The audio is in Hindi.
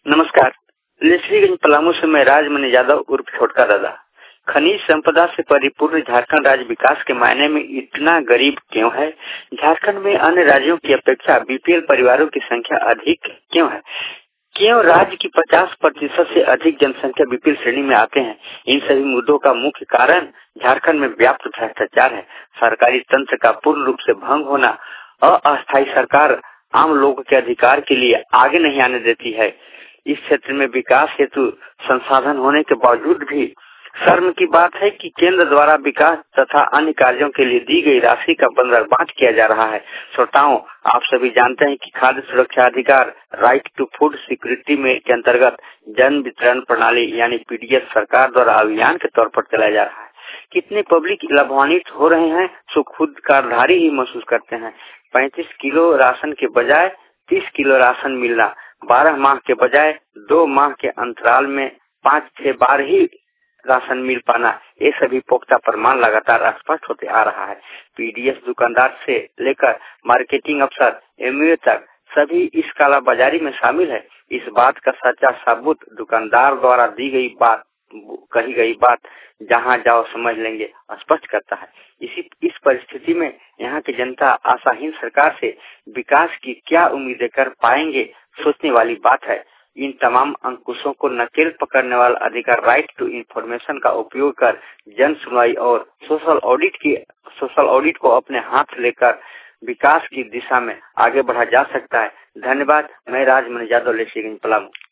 नमस्कार। लेस्लीगंज पलामू से मैं राजमणि यादव उर्फ छोटका दादा। खनिज संपदा से परिपूर्ण झारखंड राज्य विकास के मायने में इतना गरीब क्यों है? झारखंड में अन्य राज्यों की अपेक्षा बीपीएल परिवारों की संख्या अधिक क्यों है? क्यों राज्य की 50% से अधिक जनसंख्या बीपीएल श्रेणी में आते हैं? इन सभी मुद्दों का मुख्य कारण झारखंड में व्याप्त भ्रष्टाचार है। सरकारी तंत्र का पूर्ण रूप से भंग होना, अस्थायी सरकार आम लोगों के अधिकार के लिए आगे नहीं आने देती है। इस क्षेत्र में विकास हेतु संसाधन होने के बावजूद भी शर्म की बात है कि केंद्र द्वारा विकास तथा अन्य कार्यों के लिए दी गई राशि का बंदरबांट किया जा रहा है। श्रोताओं, आप सभी जानते हैं कि खाद्य सुरक्षा अधिकार राइट टू फूड सिक्योरिटी में के अंतर्गत जन वितरण प्रणाली यानी पीडीएस सरकार द्वारा अभियान के तौर पर चलाया जा रहा है। कितने पब्लिक लाभान्वित हो रहे हैं सो खुद कार्डधारी ही महसूस करते हैं। 35 किलो राशन के बजाय 30 किलो राशन मिलना, 12 माह के बजाय 2 माह के अंतराल में 5-6 बार ही राशन मिल पाना, ये सभी पुख्ता प्रमाण लगातार स्पष्ट होते आ रहा है। पीडीएस दुकानदार से लेकर मार्केटिंग अफसर एमओ तक सभी इस कालाबाजारी में शामिल है। इस बात का सच्चा सबूत दुकानदार द्वारा कही गई बात जहां जाओ समझ लेंगे स्पष्ट करता है। इस परिस्थिति में यहाँ की जनता आशाहीन सरकार से विकास की क्या उम्मीदें कर पाएंगे, सोचने वाली बात है। इन तमाम अंकुशों को नकेल पकड़ने वाला अधिकार राइट टू इंफॉर्मेशन का उपयोग कर जन सुनवाई और सोशल ऑडिट को अपने हाथ लेकर विकास की दिशा में आगे बढ़ा जा सकता है। धन्यवाद। मैं राजमणि यादव, लेस्लीगंज पलामू।